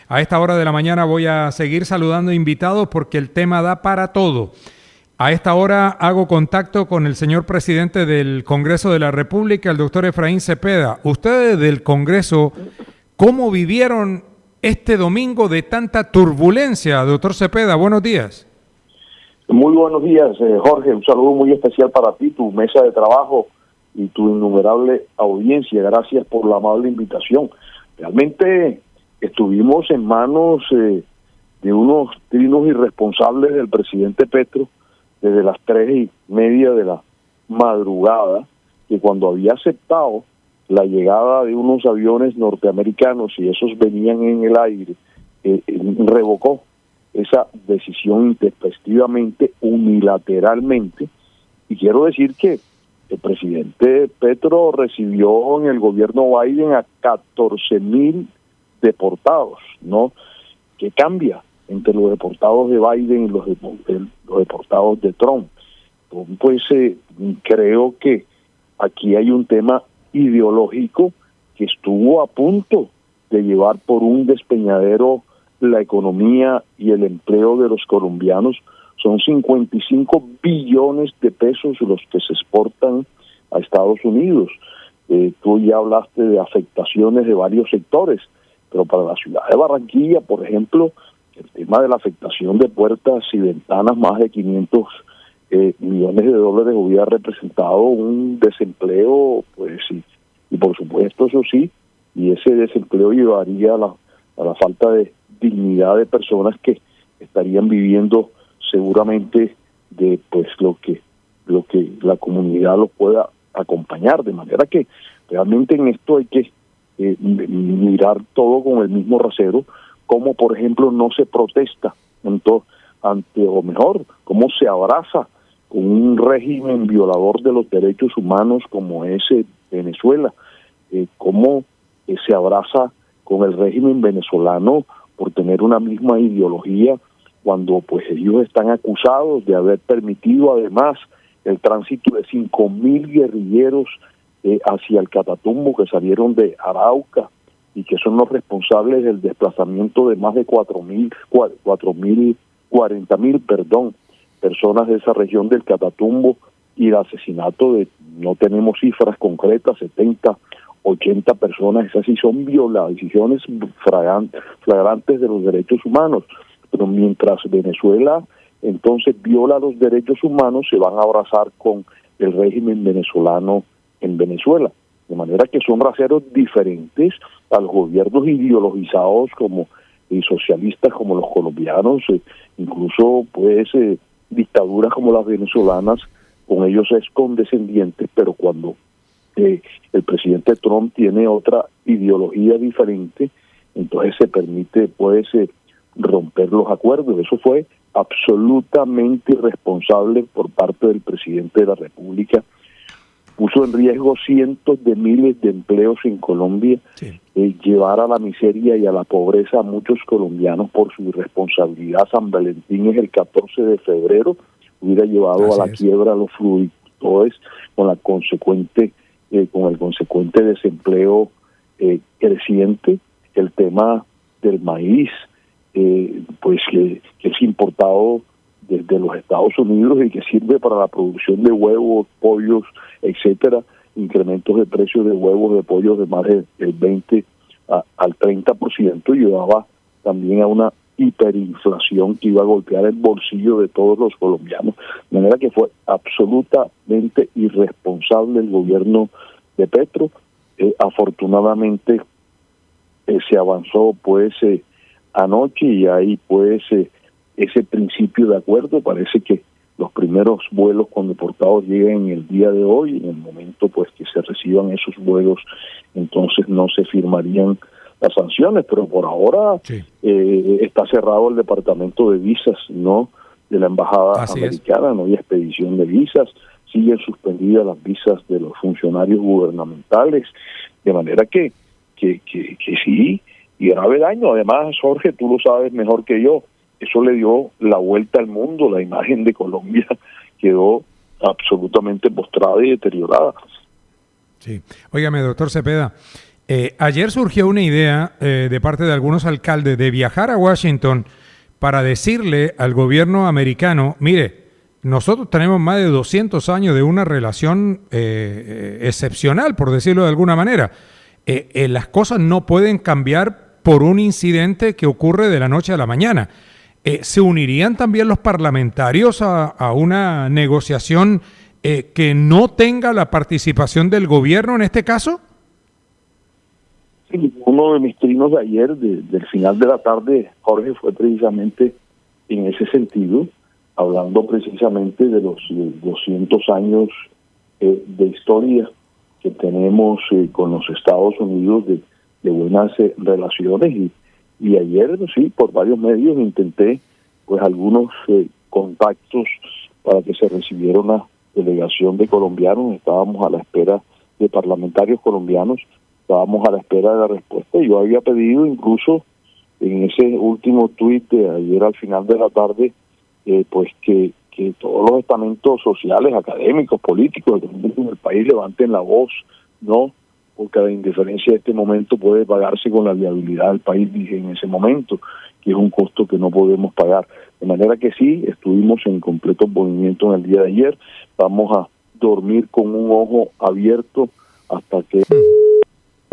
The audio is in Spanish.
A esta hora de la mañana voy a seguir saludando invitados porque el tema da para todo. A esta hora hago contacto con el señor presidente del Congreso de la República, el doctor Efraín Cepeda. Ustedes del Congreso, ¿cómo vivieron este domingo de tanta turbulencia, doctor Cepeda? Buenos días. Muy buenos días, Jorge. Un saludo muy especial para ti, tu mesa de trabajo y tu innumerable audiencia. Gracias por la amable invitación. Realmente estuvimos en manos de unos trinos irresponsables del presidente Petro desde las 3:30 de la madrugada, que cuando había aceptado la llegada de unos aviones norteamericanos y esos venían en el aire, revocó esa decisión intempestivamente, unilateralmente. Y quiero decir que el presidente Petro recibió en el gobierno Biden a 14,000 deportados, ¿no? ¿Qué cambia entre los deportados de Biden y los deportados de Trump? Pues creo que aquí hay un tema ideológico que estuvo a punto de llevar por un despeñadero la economía y el empleo de los colombianos. Son 55 billones de pesos los que se exportan a Estados Unidos. Tú ya hablaste de afectaciones de varios sectores, pero para la ciudad de Barranquilla, por ejemplo, el tema de la afectación de puertas y ventanas, más de 500 millones de dólares, hubiera representado un desempleo, pues sí, y por supuesto eso sí, y ese desempleo llevaría a la falta de dignidad de personas que estarían viviendo seguramente de pues lo que la comunidad los pueda acompañar, de manera que realmente en esto hay que mirar todo con el mismo rasero, como por ejemplo no se protesta cómo se abraza con un régimen violador de los derechos humanos como es Venezuela, cómo se abraza con el régimen venezolano por tener una misma ideología, cuando pues ellos están acusados de haber permitido además el tránsito de 5,000 guerrilleros hacia el Catatumbo, que salieron de Arauca y que son los responsables del desplazamiento de más de 40,000 personas de esa región del Catatumbo, y el asesinato de, no tenemos cifras concretas, 70, 80 personas. Esas sí son violaciones flagrantes de los derechos humanos. Pero mientras Venezuela entonces viola los derechos humanos, se van a abrazar con el régimen venezolano en Venezuela. De manera que son raseros diferentes a los gobiernos ideologizados y socialistas como los colombianos, incluso pues dictaduras como las venezolanas, con ellos es condescendiente, pero cuando el presidente Trump tiene otra ideología diferente, entonces se permite pues romper los acuerdos. Eso fue absolutamente irresponsable por parte del presidente de la República. Puso en riesgo cientos de miles de empleos en Colombia, sí. Llevar a la miseria y a la pobreza a muchos colombianos por su irresponsabilidad. San Valentín es el 14 de febrero, hubiera llevado a la quiebra a los fruitores con el consecuente desempleo creciente. El tema del maíz, pues que es importado desde los Estados Unidos y que sirve para la producción de huevos, pollos, etcétera, incrementos de precios de huevos, de pollos de más del 20 al 30%, llevaba también a una hiperinflación que iba a golpear el bolsillo de todos los colombianos. De manera que fue absolutamente irresponsable el gobierno de Petro. Afortunadamente se avanzó pues anoche, y ahí pues ese principio de acuerdo. Parece que los primeros vuelos con deportados llegan el día de hoy. En el momento pues que se reciban esos vuelos, entonces no se firmarían las sanciones, pero por ahora sí. Está cerrado el departamento de visas, no de la embajada americana, no hay expedición de visas, siguen suspendidas las visas de los funcionarios gubernamentales, de manera que sí, y grave daño. Además, Jorge, tú lo sabes mejor que yo, eso le dio la vuelta al mundo. La imagen de Colombia quedó absolutamente postrada y deteriorada. Sí. Óigame, doctor Cepeda, Ayer surgió una idea de parte de algunos alcaldes de viajar a Washington para decirle al gobierno americano, mire, nosotros tenemos más de 200 años de una relación excepcional, por decirlo de alguna manera. Las cosas no pueden cambiar por un incidente que ocurre de la noche a la mañana. ¿Se unirían también los parlamentarios a una negociación que no tenga la participación del gobierno en este caso? Sí, uno de mis trinos de ayer, del final de la tarde, Jorge, fue precisamente en ese sentido, hablando precisamente de los 200 años de historia que tenemos con los Estados Unidos de buenas relaciones y ayer sí por varios medios intenté pues algunos contactos para que se recibiera una delegación de colombianos. Estábamos a la espera de parlamentarios colombianos, estábamos a la espera de la respuesta. Yo había pedido incluso en ese último tuit de ayer al final de la tarde pues que todos los estamentos sociales, académicos, políticos del país levanten la voz, ¿no? Porque la indiferencia de este momento puede pagarse con la viabilidad del país, dije en ese momento, que es un costo que no podemos pagar. De manera que sí, estuvimos en completo movimiento en el día de ayer. Vamos a dormir con un ojo abierto hasta que